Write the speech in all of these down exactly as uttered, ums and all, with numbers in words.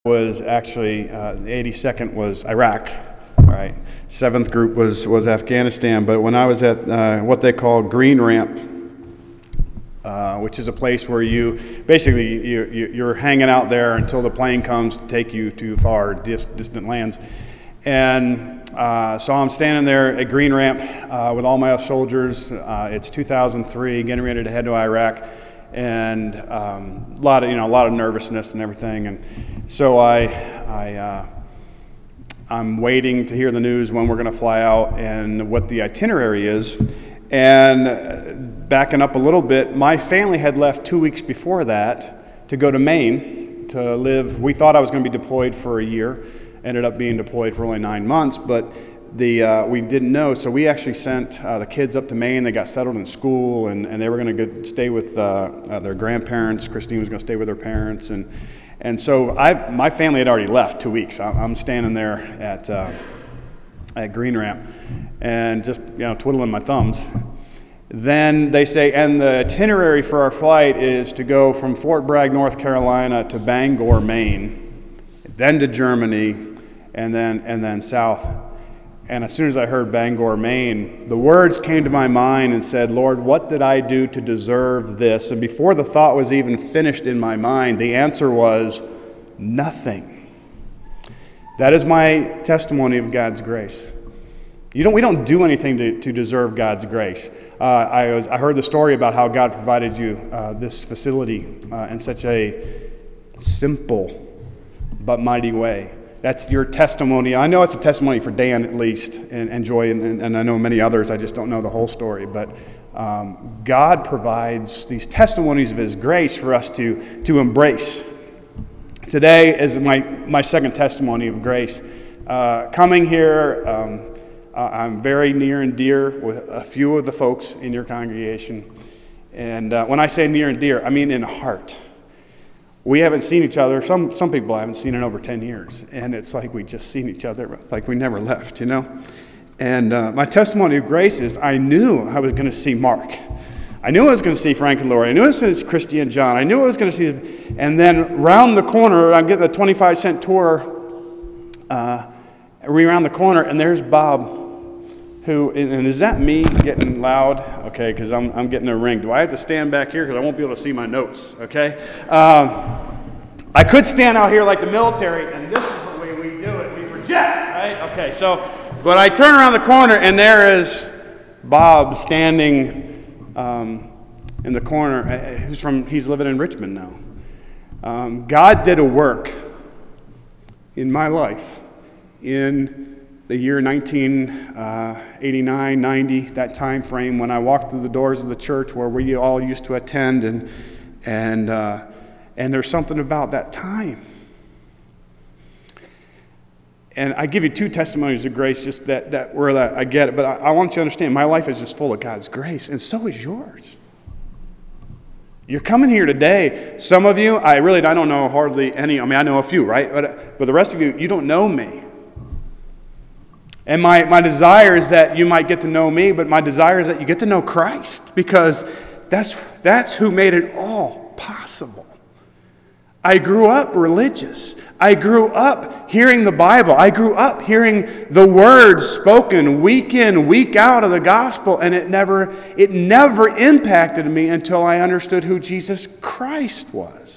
was actually, uh, the eighty-second was Iraq, right? seventh group was, was Afghanistan, but when I was at uh, what they call Green Ramp, uh, which is a place where you, basically, you, you, you're hanging out there until the plane comes to take you to far dis- distant lands. And uh, so I'm standing there at Green Ramp uh, with all my soldiers. Uh, it's two thousand three, getting ready to head to Iraq. And um, a lot of you know a lot of nervousness and everything, and so I I uh, I'm waiting to hear the news when we're going to fly out and what the itinerary is. And backing up a little bit, my family had left two weeks before that to go to Maine to live. We thought I was going to be deployed for a year, ended up being deployed for only nine months, but. The uh, we didn't know, so we actually sent uh, the kids up to Maine. They got settled in school, and, and they were going to stay with uh, uh, their grandparents. Christine was going to stay with her parents, and and so I my family had already left two weeks. I, I'm standing there at uh, at Green Ramp, and just you know twiddling my thumbs. Then they say, and the itinerary for our flight is to go from Fort Bragg, North Carolina, to Bangor, Maine, then to Germany, and then and then south. And as soon as I heard Bangor, Maine, the words came to my mind and said, Lord, what did I do to deserve this? And before the thought was even finished in my mind, the answer was nothing. That is my testimony of God's grace. You don't, we don't do anything to, to deserve God's grace. Uh, I, was, I heard the story about how God provided you uh, this facility uh, in such a simple but mighty way. That's your testimony. I know it's a testimony for Dan at least, and, and Joy, and, and I know many others. I just don't know the whole story. But um, God provides these testimonies of His grace for us to, to embrace. Today is my, my second testimony of grace. Uh, coming here, um, uh, I'm very near and dear with a few of the folks in your congregation. And uh, when I say near and dear, I mean in heart. We haven't seen each other. Some some people I haven't seen in over ten years. And it's like we just seen each other, like we never left, you know? And uh, my testimony of grace is I knew I was going to see Mark. I knew I was going to see Frank and Lori. I knew I was going to see Christy and John. I knew I was going to see them. And then round the corner, I'm getting a twenty-five cent tour. Uh, we round the corner, and there's Bob. Who, and is that me getting loud? Okay, because I'm I'm getting a ring. Do I have to stand back here? Because I won't be able to see my notes, okay? Um, I could stand out here like the military, and this is the way we do it. We project, right? Okay, so, but I turn around the corner, and there is Bob standing um, in the corner. He's from, he's living in Richmond now. Um, God did a work in my life in the year nineteen eighty-nine, ninety, that time frame when I walked through the doors of the church where we all used to attend, and and uh, and there's something about that time. And I give you two testimonies of grace, just that that where that I get it, but I, I want you to understand my life is just full of God's grace, and so is yours. You're coming here today. Some of you, I really I don't know hardly any. I mean, I know a few, right? But but the rest of you, you don't know me. And my, my desire is that you might get to know me, but my desire is that you get to know Christ, because that's that's who made it all possible. I grew up religious. I grew up hearing the Bible. I grew up hearing the words spoken week in, week out of the gospel, and it never it never impacted me until I understood who Jesus Christ was.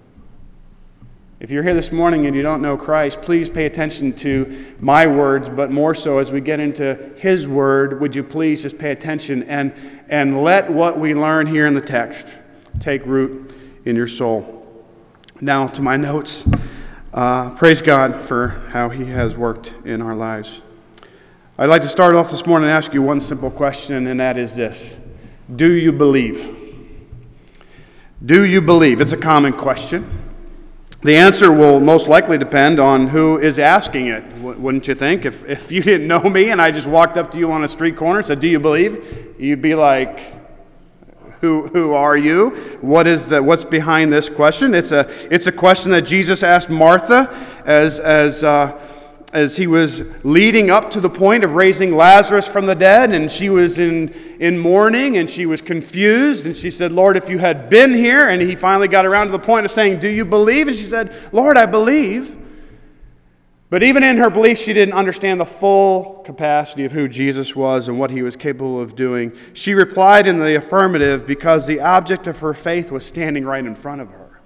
If you're here this morning and you don't know Christ, please pay attention to my words, but more so as we get into His Word, would you please just pay attention and, and let what we learn here in the text take root in your soul. Now to my notes. Uh, praise God for how He has worked in our lives. I'd like to start off this morning and ask you one simple question, and that is this. Do you believe? Do you believe? It's a common question. The answer will most likely depend on who is asking it, wouldn't you think? If if you didn't know me and I just walked up to you on a street corner and said, do you believe? You'd be like, who who are you? What is the what's behind this question? It's a it's a question that Jesus asked Martha as as uh, as he was leading up to the point of raising Lazarus from the dead, and she was in, in mourning, and she was confused, and she said, Lord, if you had been here, and he finally got around to the point of saying, do you believe? And she said, Lord, I believe. But even in her belief, she didn't understand the full capacity of who Jesus was and what he was capable of doing. She replied in the affirmative because the object of her faith was standing right in front of her.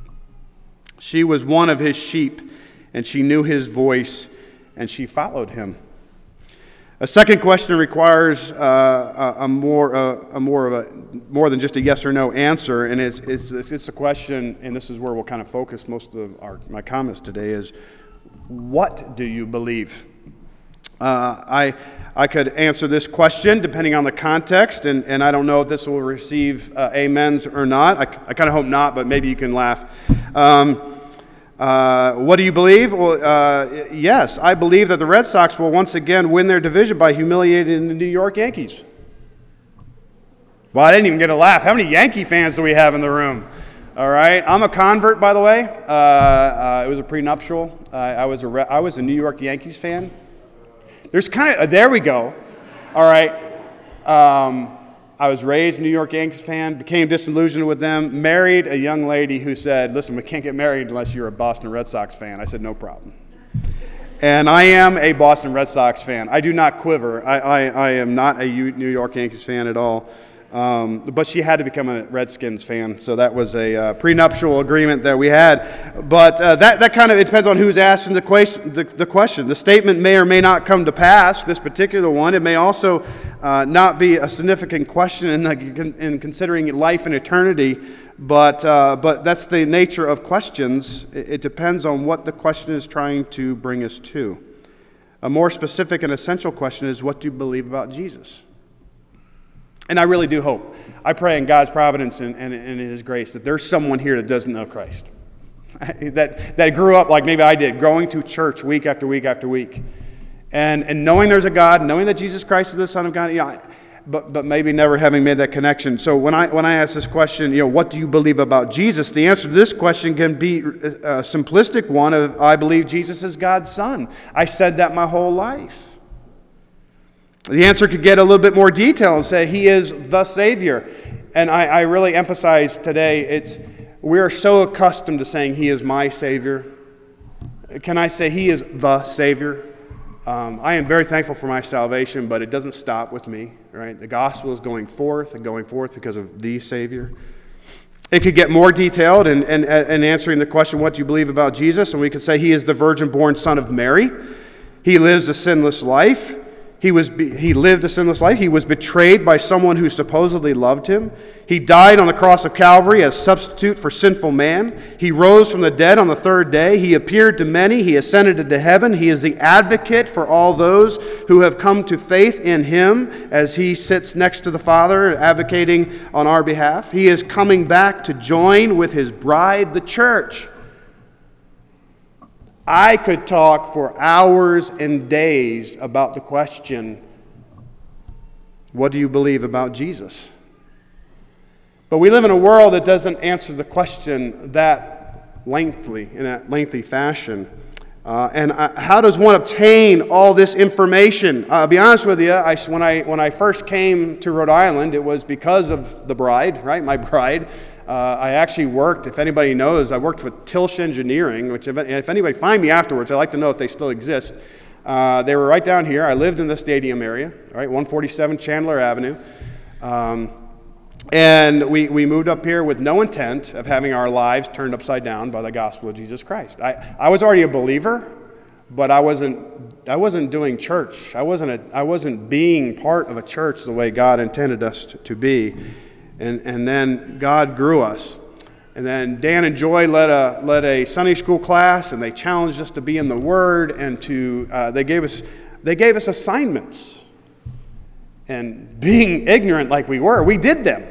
She was one of his sheep, and she knew his voice, and she followed him. A second question requires uh, a, a more, uh, a more of a more than just a yes or no answer, and it's it's it's a question, and this is where we'll kind of focus most of our my comments today is, what do you believe? Uh, I I could answer this question depending on the context, and, and I don't know if this will receive uh, amens or not. I, I kind of hope not, but maybe you can laugh. Um, uh, what do you believe? Well, uh, yes, I believe that the Red Sox will once again win their division by humiliating the New York Yankees. Well, I didn't even get a laugh. How many Yankee fans do we have in the room? All right, I'm a convert, by the way. Uh, uh, it was a prenuptial. Uh, I was a re- I was a New York Yankees fan. There's kind of uh, there we go. All right, um, I was raised a New York Yankees fan. Became disillusioned with them. Married a young lady who said, "Listen, we can't get married unless you're a Boston Red Sox fan." I said, "No problem." And I am a Boston Red Sox fan. I do not quiver. I I, I am not a U- New York Yankees fan at all. Um, but she had to become a Redskins fan, so that was a uh, prenuptial agreement that we had. But uh, that, that kind of, it depends on who's asking the question, the, the question. The statement may or may not come to pass, this particular one. It may also uh, not be a significant question in, the, in considering life and eternity, but, uh, but that's the nature of questions. It, it depends on what the question is trying to bring us to. A more specific and essential question is, what do you believe about Jesus? And I really do hope, I pray in God's providence and, and, and in His grace that there's someone here that doesn't know Christ. that, that grew up like maybe I did, going to church week after week after week. And, and knowing there's a God, knowing that Jesus Christ is the Son of God, yeah, but, but maybe never having made that connection. So when I, when I ask this question, you know, what do you believe about Jesus? The answer to this question can be a simplistic one of, I believe Jesus is God's Son. I said that my whole life. The answer could get a little bit more detail and say He is the Savior. And I, I really emphasize today, it's we are so accustomed to saying He is my Savior. Can I say He is the Savior? Um, I am very thankful for my salvation, but it doesn't stop with me. Right? The gospel is going forth and going forth because of the Savior. It could get more detailed in, in, in answering the question, what do you believe about Jesus? And we could say He is the virgin-born Son of Mary. He lives a sinless life. He was he lived a sinless life. He was betrayed by someone who supposedly loved him. He died on the cross of Calvary as substitute for sinful man. He rose from the dead on the third day. He appeared to many. He ascended into heaven. He is the advocate for all those who have come to faith in Him as He sits next to the Father advocating on our behalf. He is coming back to join with His bride, the church. I could talk for hours and days about the question, what do you believe about Jesus? But we live in a world that doesn't answer the question that lengthily, in that lengthy fashion. Uh, and uh, how does one obtain all this information? Uh, I'll be honest with you, I, when, I, when I first came to Rhode Island, it was because of the bride, right, my bride. Uh, I actually worked, if anybody knows, I worked with Tilsch Engineering, which if, if anybody find me afterwards, I'd like to know if they still exist. Uh, they were right down here. I lived in the stadium area, right, one forty-seven Chandler Avenue. Um, and we, we moved up here with no intent of having our lives turned upside down by the gospel of Jesus Christ. I, I was already a believer, but I wasn't I wasn't doing church. I wasn't a, I wasn't being part of a church the way God intended us to, to be. And and then God grew us. And then Dan and Joy led a led a Sunday school class, and they challenged us to be in the Word, and to uh, they gave us they gave us assignments. And being ignorant like we were, we did them.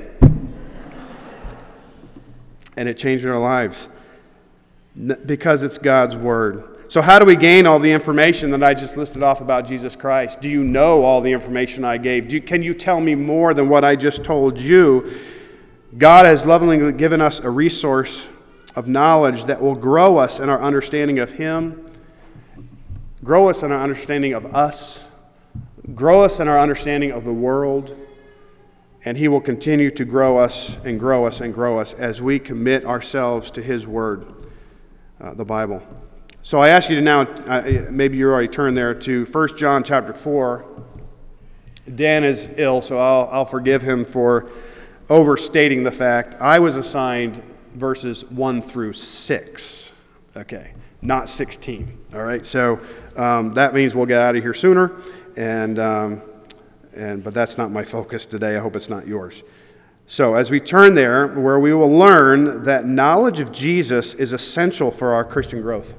And it changed our lives because it's God's Word. So how do we gain all the information that I just listed off about Jesus Christ? Do you know all the information I gave? Do you, can you tell me more than what I just told you? God has lovingly given us a resource of knowledge that will grow us in our understanding of Him, grow us in our understanding of us, grow us in our understanding of the world, and He will continue to grow us and grow us and grow us as we commit ourselves to His Word, uh, the Bible. So I ask you to now, uh, maybe you already turned there, to First John chapter four. Dan is ill, so I'll, I'll forgive him for overstating the fact. I was assigned verses one through six, okay, not sixteen, all right? So um, that means we'll get out of here sooner, and, um, and but that's not my focus today. I hope it's not yours. So as we turn there, where we will learn that knowledge of Jesus is essential for our Christian growth.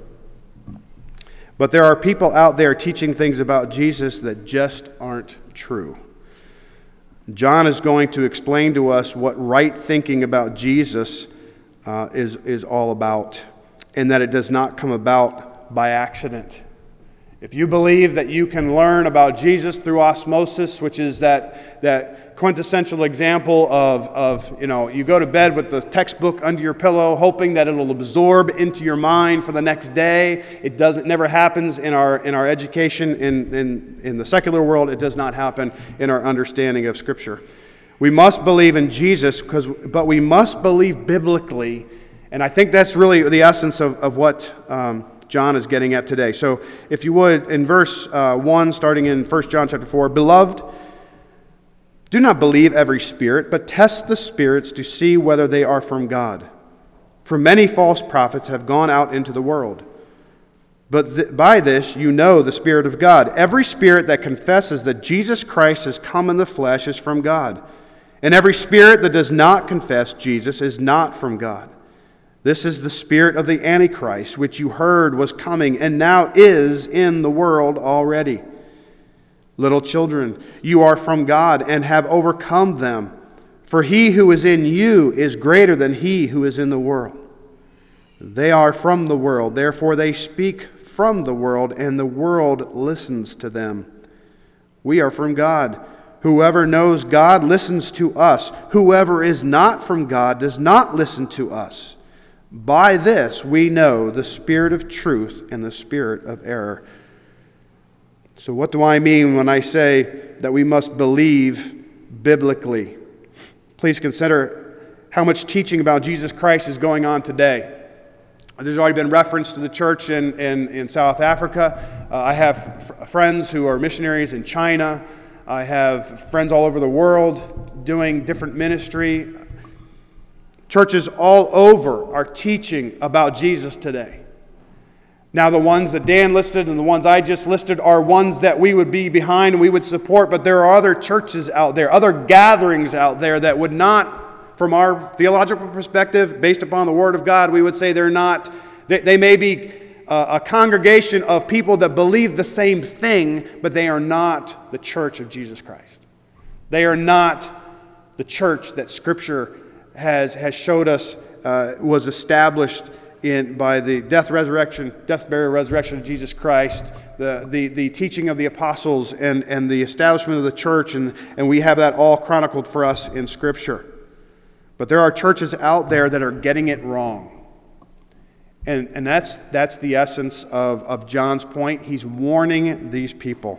But there are people out there teaching things about Jesus that just aren't true. John is going to explain to us what right thinking about Jesus uh, is, is all about, and that it does not come about by accident. If you believe that you can learn about Jesus through osmosis, which is that, that quintessential example of, of, you know, you go to bed with the textbook under your pillow, hoping that it'll absorb into your mind for the next day. It doesn't, never happens in our, in our education in, in, in the secular world. It does not happen in our understanding of Scripture. We must believe in Jesus, because, but we must believe biblically, and I think that's really the essence of, of what um, John is getting at today. So if you would, in verse uh, one, starting in First John chapter four, Beloved, do not believe every spirit, but test the spirits to see whether they are from God. For many false prophets have gone out into the world. But th- by this you know the Spirit of God. Every spirit that confesses that Jesus Christ has come in the flesh is from God. And every spirit that does not confess Jesus is not from God. This is the spirit of the Antichrist, which you heard was coming and now is in the world already. Little children, you are from God and have overcome them. For he who is in you is greater than he who is in the world. They are from the world, therefore they speak from the world, and the world listens to them. We are from God. Whoever knows God listens to us. Whoever is not from God does not listen to us. By this we know the spirit of truth and the spirit of error. So what do I mean when I say that we must believe biblically? Please consider how much teaching about Jesus Christ is going on today. There's already been reference to the church in, in, in South Africa. Uh, I have f- friends who are missionaries in China. I have friends all over the world doing different ministry. Churches all over are teaching about Jesus today. Now, the ones that Dan listed and the ones I just listed are ones that we would be behind and we would support, but there are other churches out there, other gatherings out there that would not, from our theological perspective, based upon the Word of God, we would say they're not, they, they may be a, a congregation of people that believe the same thing, but they are not the church of Jesus Christ. They are not the church that Scripture has, has showed us uh, was established in by the death, resurrection, death, burial, resurrection of Jesus Christ, the, the, the teaching of the apostles, and, and the establishment of the church, and, and we have that all chronicled for us in Scripture. But there are churches out there that are getting it wrong. And, and that's, that's the essence of, of John's point. He's warning these people.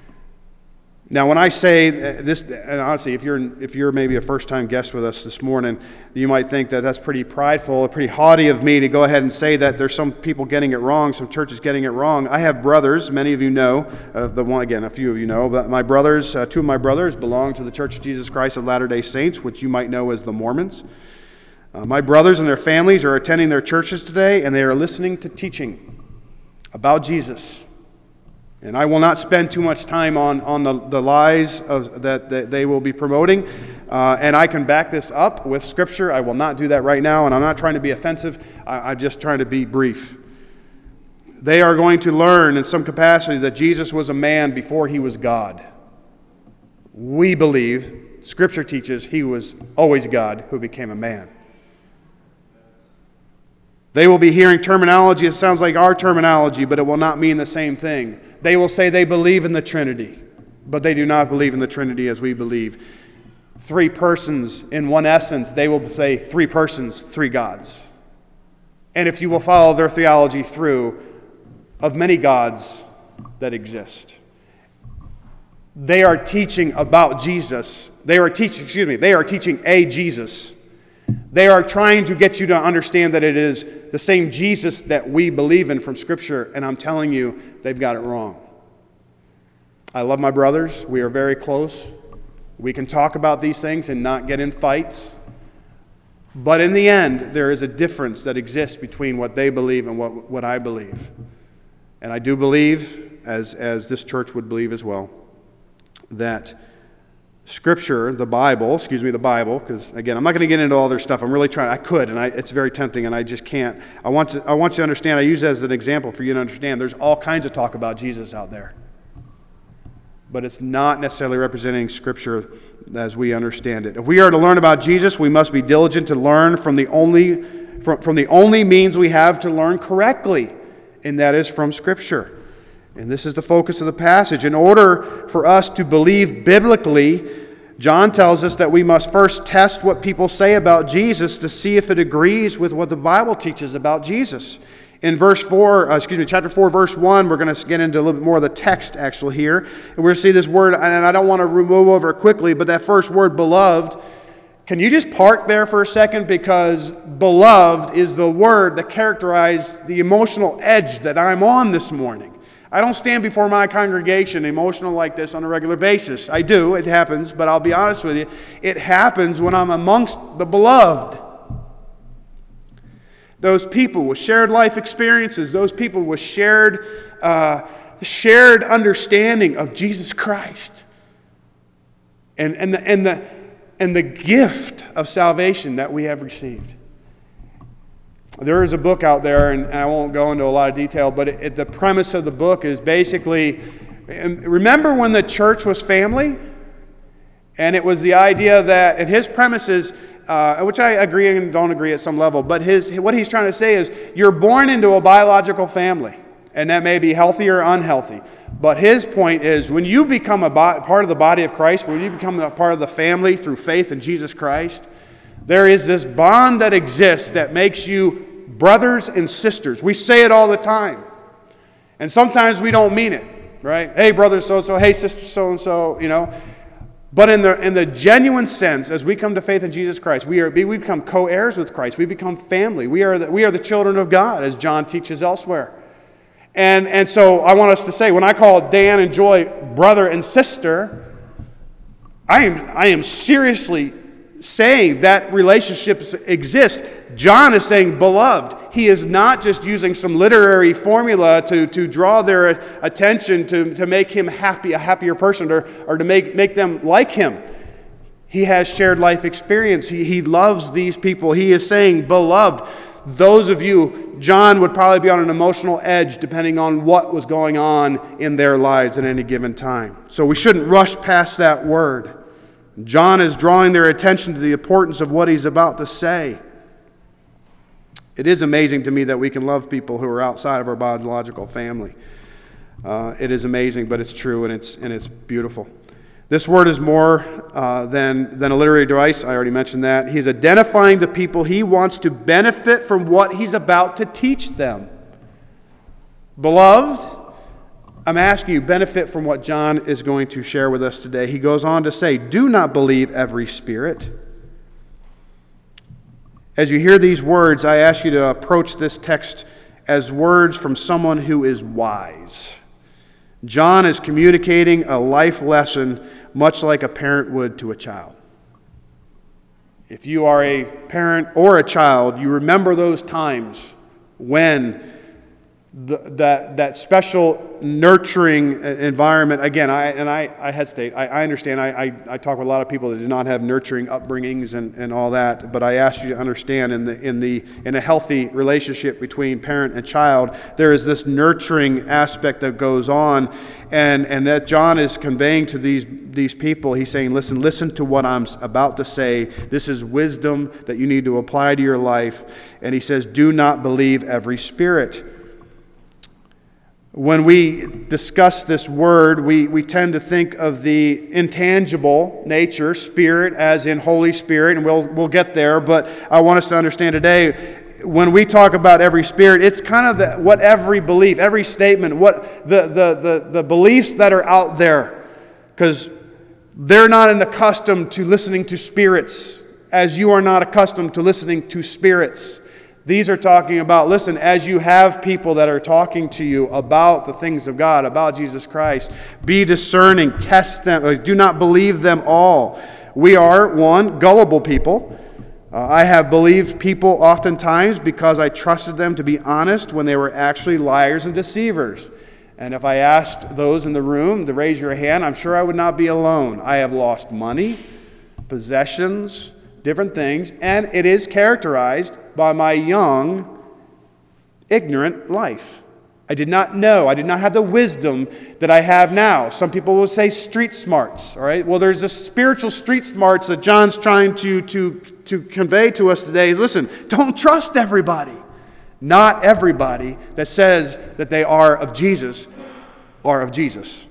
Now, when I say this, and honestly, if you're if you're maybe a first-time guest with us this morning, you might think that that's pretty prideful, pretty haughty of me to go ahead and say that there's some people getting it wrong, some churches getting it wrong. I have brothers, many of you know, uh, the one again, a few of you know, but my brothers, uh, two of my brothers belong to the Church of Jesus Christ of Latter-day Saints, which you might know as the Mormons. Uh, my brothers and their families are attending their churches today, and they are listening to teaching about Jesus. And I will not spend too much time on, on the, the lies of, that, that they will be promoting. Uh, and I can back this up with Scripture. I will not do that right now, and I'm not trying to be offensive. I, I'm just trying to be brief. They are going to learn in some capacity that Jesus was a man before he was God. We believe, Scripture teaches, he was always God who became a man. They will be hearing terminology that sounds like our terminology, but it will not mean the same thing. They will say they believe in the Trinity, but they do not believe in the Trinity as we believe. Three persons in one essence, they will say three persons, three gods. And if you will follow their theology through, of many gods, that exist. They are teaching about Jesus. They are teaching, excuse me, they are teaching a Jesus. They are trying to get you to understand that it is the same Jesus that we believe in from Scripture, and I'm telling you, they've got it wrong. I love my brothers. We are very close. We can talk about these things and not get in fights. But in the end, there is a difference that exists between what they believe and what, what I believe. And I do believe, as, as this church would believe as well, that Scripture, the Bible, excuse me, the Bible, because again, I'm not going to get into all their stuff. I'm really trying. I could, and I, it's very tempting, and I just can't. I want to. I want you to understand. I use it as an example for you to understand. There's all kinds of talk about Jesus out there, but it's not necessarily representing Scripture as we understand it. If we are to learn about Jesus, we must be diligent to learn from the only from, from the only means we have to learn correctly, and that is from Scripture. And this is the focus of the passage. In order for us to believe biblically, John tells us that we must first test what people say about Jesus to see if it agrees with what the Bible teaches about Jesus. In verse four, uh, excuse me, chapter four, verse one, we're going to get into a little bit more of the text actually here. And we're going to see this word, and I don't want to move over it quickly, but that first word, beloved, can you just park there for a second? Because beloved is the word that characterizes the emotional edge that I'm on this morning. I don't stand before my congregation emotional like this on a regular basis. I do, it happens, but I'll be honest with you, it happens when I'm amongst the beloved. Those people with shared life experiences, those people with shared, uh, shared understanding of Jesus Christ. And, and, the, and, the, and the gift of salvation that we have received. There is a book out there, and I won't go into a lot of detail, but it, it, the premise of the book is basically, remember when the church was family? And it was the idea that, and his premise is, uh, which I agree and don't agree at some level, but his what he's trying to say is, you're born into a biological family, and that may be healthy or unhealthy. But his point is, when you become a bo- part of the body of Christ, when you become a part of the family through faith in Jesus Christ, there is this bond that exists that makes you brothers and sisters. We say it all the time. And sometimes we don't mean it, right? Hey, brother so-and-so, hey, sister so-and-so, you know. But in the in the genuine sense, as we come to faith in Jesus Christ, we are we become co-heirs with Christ. We become family. We are the, we are the children of God, as John teaches elsewhere. And, and so I want us to say, when I call Dan and Joy brother and sister, I am I am seriously saying that relationships exist. John is saying beloved. He is not just using some literary formula to, to draw their attention to, to make him happy, a happier person, or, or to make, make them like him. He has shared life experience. He, he loves these people. He is saying, beloved, those of you, John would probably be on an emotional edge depending on what was going on in their lives at any given time. So we shouldn't rush past that word. John is drawing their attention to the importance of what he's about to say. It is amazing to me that we can love people who are outside of our biological family. Uh, it is amazing, but it's true, and it's and it's beautiful. This word is more uh, than, than a literary device. I already mentioned that. He's identifying the people he wants to benefit from what he's about to teach them. Beloved, I'm asking you, benefit from what John is going to share with us today. He goes on to say, do not believe every spirit. As you hear these words, I ask you to approach this text as words from someone who is wise. John is communicating a life lesson much like a parent would to a child. If you are a parent or a child, you remember those times when the, that, that special nurturing environment, again, I, and I, I hesitate, I, I understand, I, I, I talk with a lot of people that did not have nurturing upbringings and, and all that, but I ask you to understand in the in the in a healthy relationship between parent and child, there is this nurturing aspect that goes on, and, and that John is conveying to these, these people. He's saying, listen, listen to what I'm about to say. This is wisdom that you need to apply to your life. And he says, do not believe every spirit. When we discuss this word, we, we tend to think of the intangible nature, spirit, as in Holy Spirit, and we'll we'll get there, but I want us to understand today, when we talk about every spirit, it's kind of the, what every belief, every statement, what the, the, the, the beliefs that are out there. Because they're not accustomed to listening to spirits as you are not accustomed to listening to spirits. These are talking about, listen, as you have people that are talking to you about the things of God, about Jesus Christ, be discerning, test them, do not believe them all. We are, one, gullible people. Uh, I have believed people oftentimes because I trusted them to be honest when they were actually liars and deceivers. And if I asked those in the room to raise your hand, I'm sure I would not be alone. I have lost money, possessions, different things, and it is characterized by my young, ignorant life. I did not know. I did not have the wisdom that I have now. Some people will say street smarts, all right? Well, there's a spiritual street smarts that John's trying to, to, to convey to us today. Is listen, don't trust everybody. Not everybody that says that they are of Jesus are of Jesus.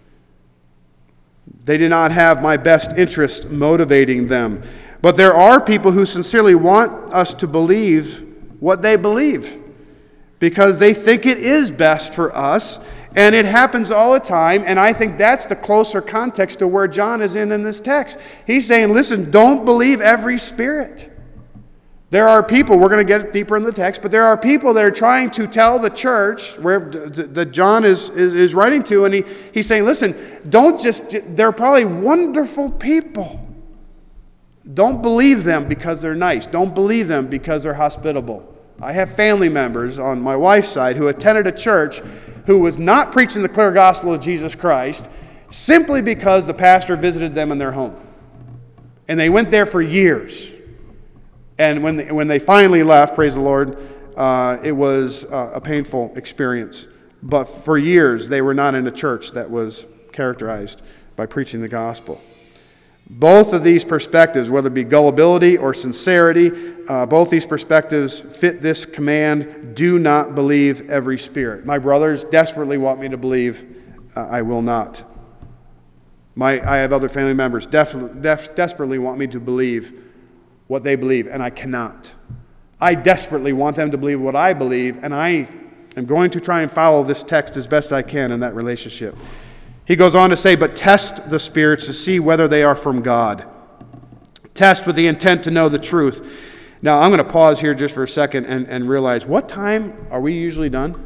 They do not have my best interest motivating them. But there are people who sincerely want us to believe what they believe because they think it is best for us, and it happens all the time, and I think that's the closer context to where John is in in this text. He's saying, listen, don't believe every spirit. There are people, we're going to get deeper in the text, but there are people that are trying to tell the church where that John is, is, is writing to, and he, he's saying, listen, don't just, they're probably wonderful people. Don't believe them because they're nice. Don't believe them because they're hospitable. I have family members on my wife's side who attended a church who was not preaching the clear gospel of Jesus Christ simply because the pastor visited them in their home. And they went there for years. And when they, when they finally left, praise the Lord, uh, it was uh, a painful experience. But for years, they were not in a church that was characterized by preaching the gospel. Both of these perspectives, whether it be gullibility or sincerity, uh, both these perspectives fit this command, do not believe every spirit. My brothers desperately want me to believe, uh, I will not. My, I have other family members def, def, desperately want me to believe what they believe, and I cannot. I desperately want them to believe what I believe, and I am going to try and follow this text as best I can in that relationship. He goes on to say, but test the spirits to see whether they are from God. Test with the intent to know the truth. Now, I'm going to pause here just for a second and, and realize, what time are we usually done?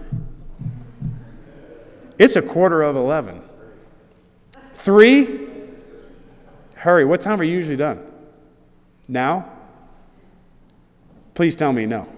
It's a quarter of eleven. Three? Hurry, what time are you usually done? Now? Please tell me no.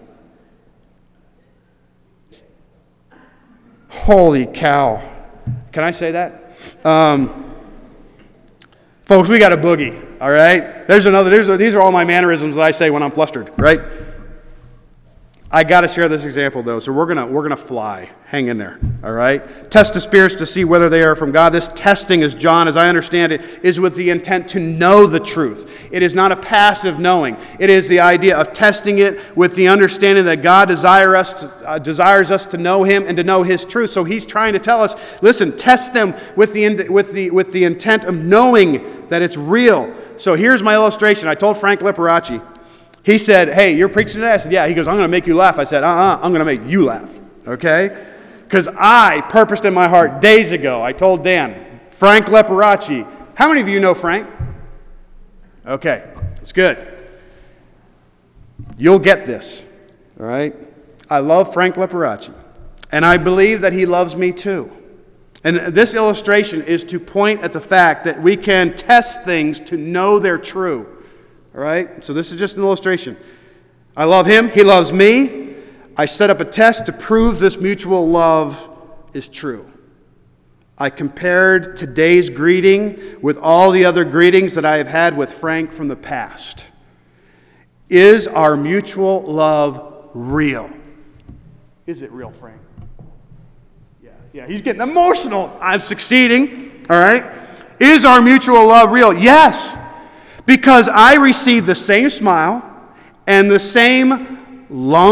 Holy cow. Can I say that? Um, folks, we got a boogie, all right? There's another, there's a, these are all my mannerisms that I say when I'm flustered, right? I got to share this example, though, so we're going to we're gonna fly. Hang in there, all right? Test the spirits to see whether they are from God. This testing, as John, as I understand it, is with the intent to know the truth. It is not a passive knowing. It is the idea of testing it with the understanding that God desire us to, uh, desires us to know Him and to know His truth. So He's trying to tell us, listen, test them with the, with the, with the intent of knowing that it's real. So here's my illustration. I told Frank Liparachi. He said, hey, you're preaching today? I said, yeah. He goes, I'm going to make you laugh. I said, uh-uh, I'm going to make you laugh, okay? Because I purposed in my heart days ago, I told Dan, Frank Liparachi. How many of you know Frank? Okay, it's good. You'll get this, all right? I love Frank Liparachi, and I believe that he loves me too. And this illustration is to point at the fact that we can test things to know they're true. All right? So this is just an illustration. I love him. He loves me. I set up a test to prove this mutual love is true. I compared today's greeting with all the other greetings that I have had with Frank from the past. Is our mutual love real? Is it real, Frank? Yeah, yeah. He's getting emotional. I'm succeeding. All right? Is our mutual love real? Yes. Because I receive the same smile and the same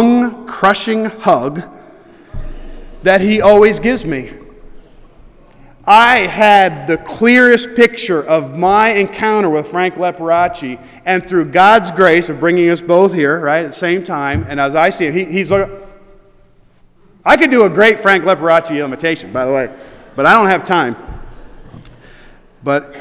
lung-crushing hug that he always gives me. I had the clearest picture of my encounter with Frank Leporacci, and through God's grace of bringing us both here, right, at the same time, and as I see it, he, he's looking. I could do a great Frank Leporacci imitation, by the way, but I don't have time. But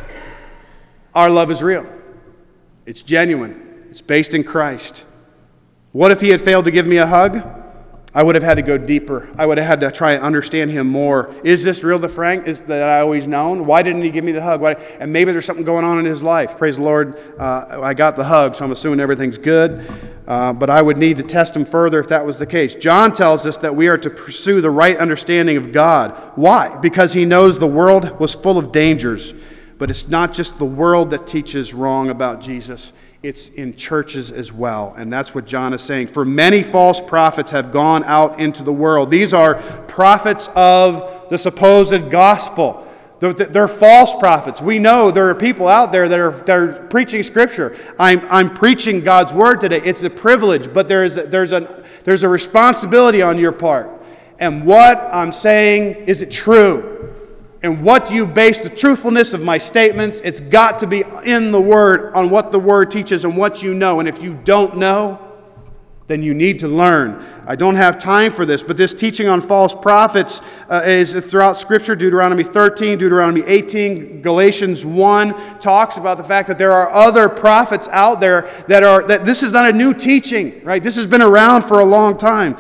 our love is real. It's genuine. It's based in Christ. What if he had failed to give me a hug? I would have had to go deeper. I would have had to try and understand him more. Is this real the Frank is that I always known? Why didn't he give me the hug? Why? And maybe there's something going on in his life. Praise the Lord. Uh, I got the hug, so I'm assuming everything's good. Uh, but I would need to test him further if that was the case. John tells us that we are to pursue the right understanding of God. Why? Because he knows the world was full of dangers. But it's not just the world that teaches wrong about Jesus. It's in churches as well. And that's what John is saying. For many false prophets have gone out into the world. These are prophets of the supposed gospel. They're, they're false prophets. We know there are people out there that are, that are preaching Scripture. I'm, I'm preaching God's Word today. It's a privilege, but there is a, there's, a, there's a responsibility on your part. And what I'm saying, is it true? And what do you base the truthfulness of my statements? It's got to be in the Word, on what the Word teaches and what you know. And if you don't know, then you need to learn. I don't have time for this, but this teaching on false prophets uh, is throughout Scripture. Deuteronomy thirteen, Deuteronomy eighteen, Galatians one talks about the fact that there are other prophets out there that are, that this is not a new teaching, right? This has been around for a long time.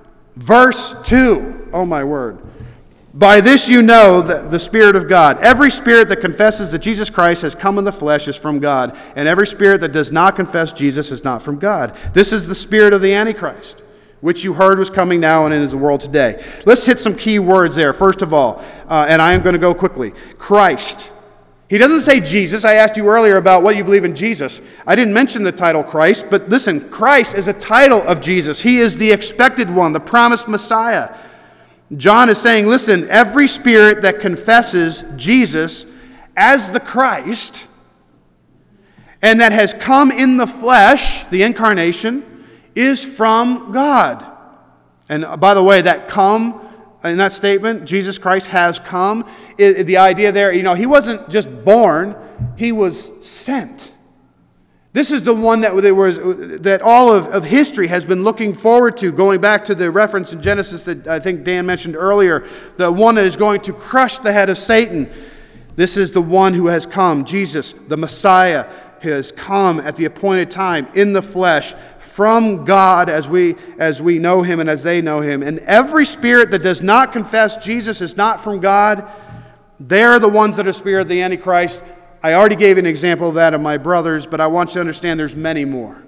Verse two, oh my word. By this you know that the Spirit of God. Every spirit that confesses that Jesus Christ has come in the flesh is from God, and every spirit that does not confess Jesus is not from God. This is the spirit of the Antichrist, which you heard was coming now and into the world today. Let's hit some key words there. First of all, uh, and I am going to go quickly. Christ. He doesn't say Jesus. I asked you earlier about what you believe in Jesus. I didn't mention the title Christ, but listen, Christ is a title of Jesus. He is the expected one, the promised Messiah. John is saying, listen, every spirit that confesses Jesus as the Christ and that has come in the flesh, the incarnation, is from God. And by the way, that come, in that statement, Jesus Christ has come, the idea there, you know, he wasn't just born, he was sent. This is the one that there was that all of, of history has been looking forward to, going back to the reference in Genesis that I think Dan mentioned earlier, the one that is going to crush the head of Satan. This is the one who has come, Jesus, the Messiah, has come at the appointed time in the flesh from God as we as we know him and as they know him. And every spirit that does not confess Jesus is not from God. They're the ones that are spirit of the Antichrist. I already gave an example of that of my brothers, but I want you to understand there's many more.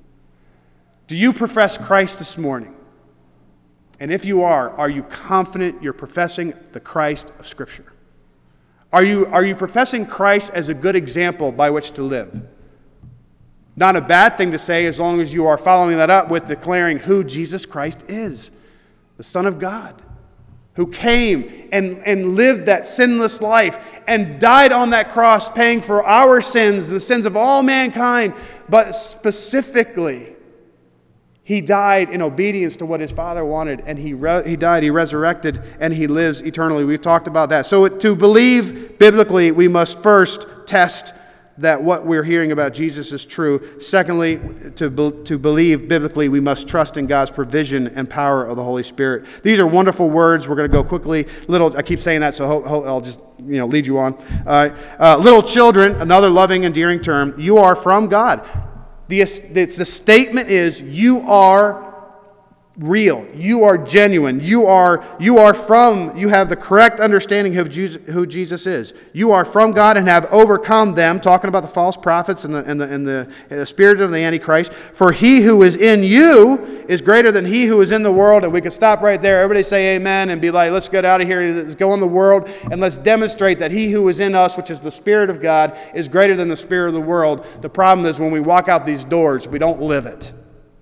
Do you profess Christ this morning? And if you are, are you confident you're professing the Christ of Scripture? Are you, are you professing Christ as a good example by which to live? Not a bad thing to say as long as you are following that up with declaring who Jesus Christ is, the Son of God, who came and, and lived that sinless life and died on that cross paying for our sins, the sins of all mankind, but specifically, he died in obedience to what his Father wanted, and he re- he died, he resurrected, and he lives eternally. We've talked about that. So to believe biblically, we must first test that what we're hearing about Jesus is true. Secondly, to, be, to believe biblically, we must trust in God's provision and power of the Holy Spirit. These are wonderful words. We're going to go quickly. Little, I keep saying that, so ho- ho- I'll just you know lead you on. Uh, uh, little children, another loving, endearing term. You are from God. The, it's, the statement is you are real. You are genuine. You are you are from, you have the correct understanding of Jesus, who Jesus is. You are from God and have overcome them, talking about the false prophets and the, and the, and the, and the spirit of the Antichrist. For he who is in you is greater than he who is in the world. And we could stop right there. Everybody say amen and be like, let's get out of here. Let's go in the world and let's demonstrate that he who is in us, which is the Spirit of God, is greater than the spirit of the world. The problem is when we walk out these doors, we don't live it.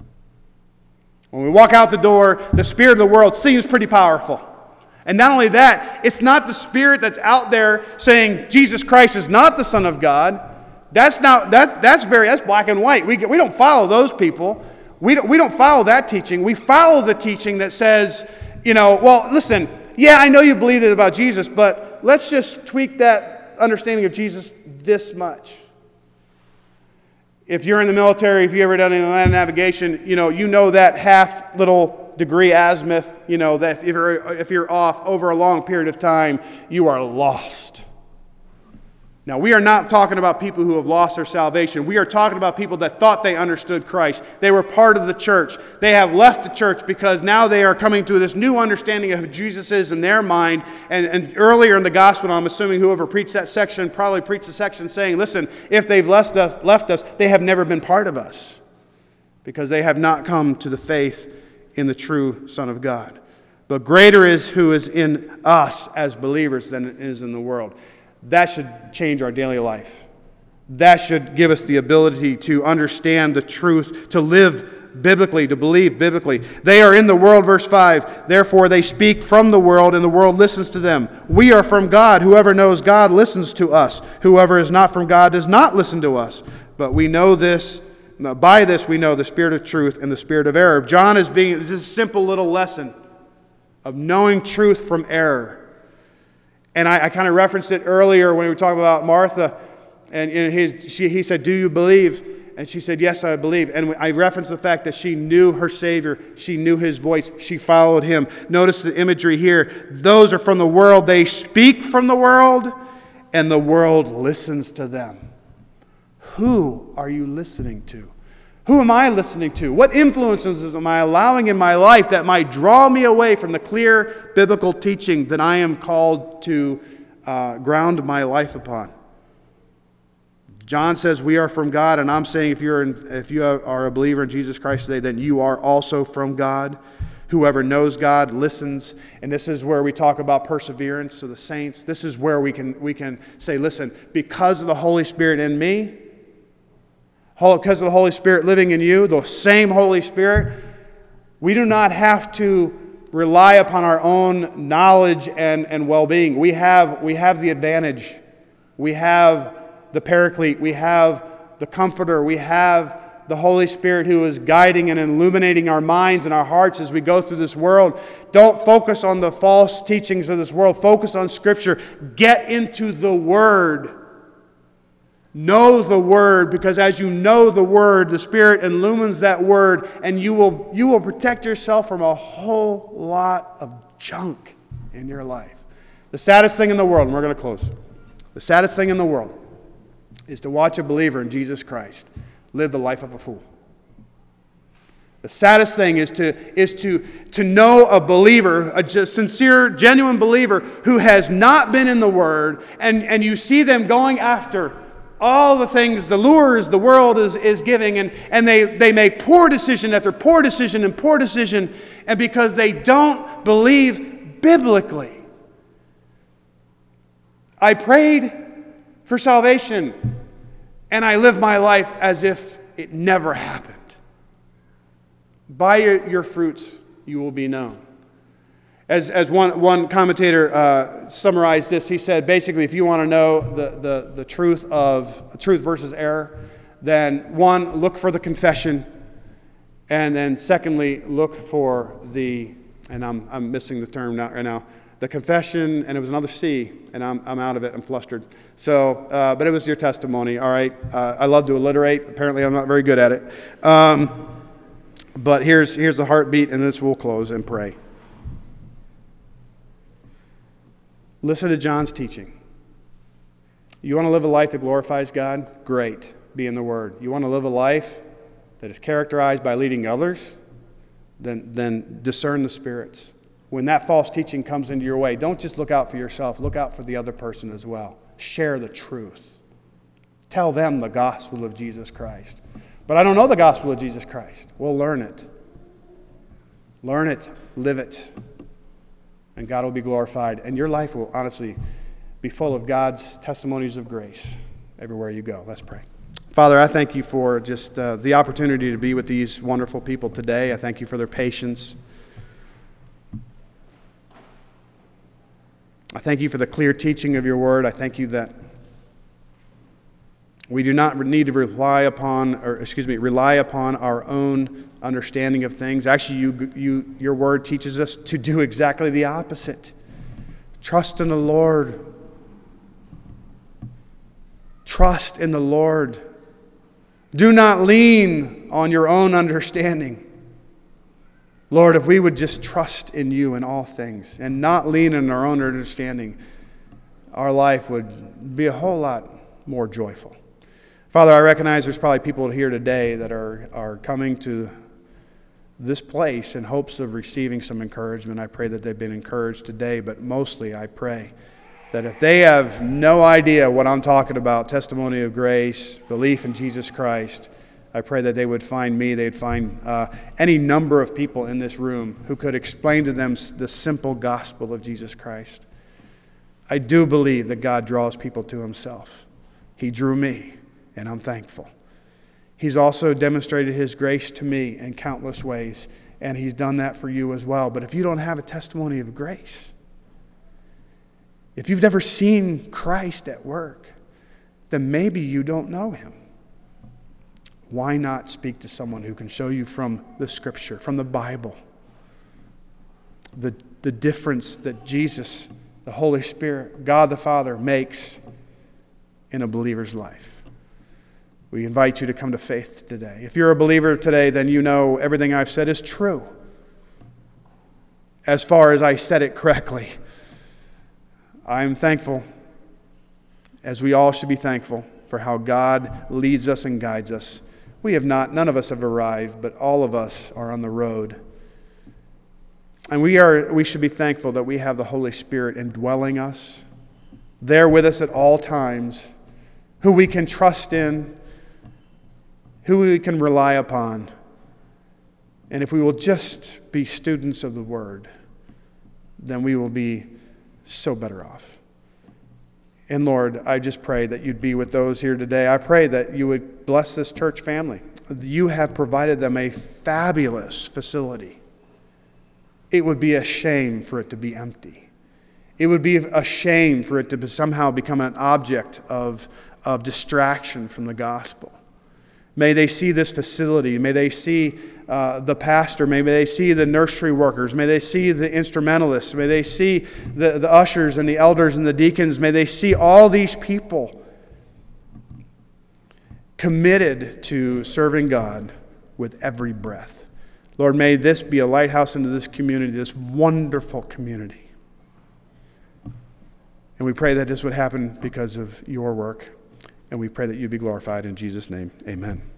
When we walk out the door, the spirit of the world seems pretty powerful. And not only that, it's not the spirit that's out there saying Jesus Christ is not the Son of God. That's not that's that's very that's black and white. We we don't follow those people. We don't we don't follow that teaching. We follow the teaching that says, you know, well, listen, yeah, I know you believe it about Jesus, but but let's just tweak that understanding of Jesus this much. If you're in the military, if you ever done any land navigation, you know, you know that half little degree azimuth, you know, that if you're, if you're off over a long period of time, you are lost. Now, we are not talking about people who have lost their salvation. We are talking about people that thought they understood Christ. They were part of the church. They have left the church because now they are coming to this new understanding of who Jesus is in their mind. And, and earlier in the gospel, I'm assuming whoever preached that section probably preached a section saying, listen, if they've left us, left us, they have never been part of us because they have not come to the faith in the true Son of God. But greater is who is in us as believers than it is in the world. That should change our daily life. That should give us the ability to understand the truth, to live biblically, to believe biblically. They are in the world, verse five. Therefore they speak from the world, and the world listens to them. We are from God. Whoever knows God listens to us. Whoever is not from God does not listen to us. But we know this. By this we know the spirit of truth and the spirit of error. John is being, this is a simple little lesson of knowing truth from error. And I, I kind of referenced it earlier when we were talking about Martha. And, and his, she, he said, do you believe? And she said, yes, I believe. And I referenced the fact that she knew her Savior. She knew His voice. She followed Him. Notice the imagery here. Those are from the world. They speak from the world, and the world listens to them. Who are you listening to? Who am I listening to? What influences am I allowing in my life that might draw me away from the clear biblical teaching that I am called to uh, ground my life upon? John says we are from God, and I'm saying if you're in, if you are a believer in Jesus Christ today, then you are also from God. Whoever knows God listens, and this is where we talk about perseverance of the saints. This is where we can we can say, listen, because of the Holy Spirit in me, because of the Holy Spirit living in you, the same Holy Spirit, we do not have to rely upon our own knowledge and, and well-being. We have, we have the advantage. We have the Paraclete. We have the Comforter. We have the Holy Spirit who is guiding and illuminating our minds and our hearts as we go through this world. Don't focus on the false teachings of this world. Focus on Scripture. Get into the Word. Know the Word, because as you know the Word, the Spirit illumines that Word, and you will, you will protect yourself from a whole lot of junk in your life. The saddest thing in the world, and we're going to close, the saddest thing in the world is to watch a believer in Jesus Christ live the life of a fool. The saddest thing is to, is to, to know a believer, a just sincere, genuine believer who has not been in the Word, and, and you see them going after all the things, the lures the world is, is giving, and, and they, they make poor decision after poor decision and poor decision, and because they don't believe biblically. I prayed for salvation, and I lived my life as if it never happened. By your, your fruits you will be known. As, as one, one commentator uh, summarized this, he said, basically, if you want to know the, the, the truth of truth versus error, then one, look for the confession, and then secondly, look for the, and I'm, I'm missing the term now, right now, the confession, and it was another C, and I'm, I'm out of it, I'm flustered. So, uh, but it was your testimony, all right? Uh, I love to alliterate. Apparently, I'm not very good at it. Um, but here's, here's the heartbeat, and this we'll close and pray. Listen to John's teaching. You want to live a life that glorifies God? Great. Be in the Word. You want to live a life that is characterized by leading others? Then, then discern the spirits. When that false teaching comes into your way, don't just look out for yourself. Look out for the other person as well. Share the truth. Tell them the gospel of Jesus Christ. But I don't know the gospel of Jesus Christ. Well, learn it. Learn it. Live it. And God will be glorified. And your life will honestly be full of God's testimonies of grace everywhere you go. Let's pray. Father, I thank you for just uh, the opportunity to be with these wonderful people today. I thank you for their patience. I thank you for the clear teaching of your word. I thank you that we do not need to rely upon, or excuse me, rely upon our own understanding of things. Actually, you, you, your word teaches us to do exactly the opposite. Trust in the Lord Trust in the Lord. Do not lean on your own understanding. Lord, if we would just trust in you in all things and not lean on our own understanding, our life would be a whole lot more joyful. Father, I recognize there's probably people here today that are, are coming to this place in hopes of receiving some encouragement. I pray that they've been encouraged today, but mostly I pray that if they have no idea what I'm talking about, testimony of grace, belief in Jesus Christ, I pray that they would find me, they'd find uh, any number of people in this room who could explain to them the simple gospel of Jesus Christ. I do believe that God draws people to himself. He drew me, and I'm thankful. He's also demonstrated his grace to me in countless ways, and he's done that for you as well. But if you don't have a testimony of grace, if you've never seen Christ at work, then maybe you don't know him. Why not speak to someone who can show you from the Scripture, from the Bible, the, the difference that Jesus, the Holy Spirit, God the Father makes in a believer's life? We invite you to come to faith today. If you're a believer today, then you know everything I've said is true, as far as I said it correctly. I'm thankful, as we all should be thankful, for how God leads us and guides us. We have not, none of us have arrived, but all of us are on the road. And we are, we should be thankful that we have the Holy Spirit indwelling us, there with us at all times, who we can trust in, who we can rely upon. And if we will just be students of the Word, then we will be so better off. And Lord, I just pray that you'd be with those here today. I pray that you would bless this church family. You have provided them a fabulous facility. It would be a shame for it to be empty. It would be a shame for it to somehow become an object of, of distraction from the gospel. May they see this facility. May they see uh, the pastor. May they see the nursery workers. May they see the instrumentalists. May they see the, the ushers and the elders and the deacons. May they see all these people committed to serving God with every breath. Lord, may this be a lighthouse into this community, this wonderful community. And we pray that this would happen because of your work. And we pray that you be glorified in Jesus' name. Amen.